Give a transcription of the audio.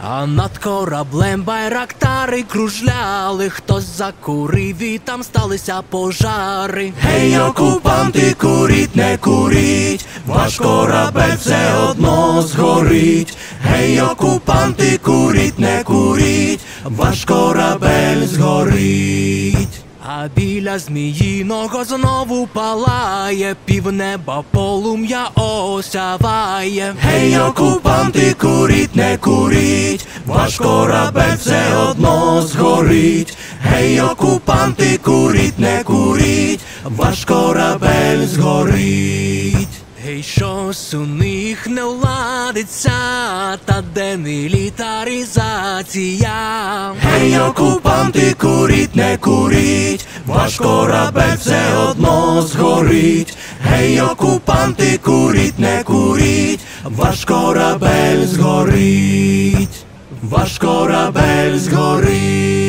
А над кораблем байрактари кружляли, хтось закурив і там сталися пожари. Гей, окупанти, куріть, не куріть, ваш корабель все одно згорить. Гей, окупанти, куріть, не куріть, ваш корабель згорить. А біля Зміїного знову палає, півнеба полум'я осяває. Гей, окупанти, куріть, не куріть, ваш корабель все одно згорить. Гей, окупанти, куріть, не куріть, ваш корабель згорить. Гей, щось у них не владиться, та де мілітаризація. Гей, окупанти, куріть, не куріть, ваш корабель все одно згорить. Гей, окупанти, куріть, не куріть, ваш корабель згорить. Ваш корабель згорить.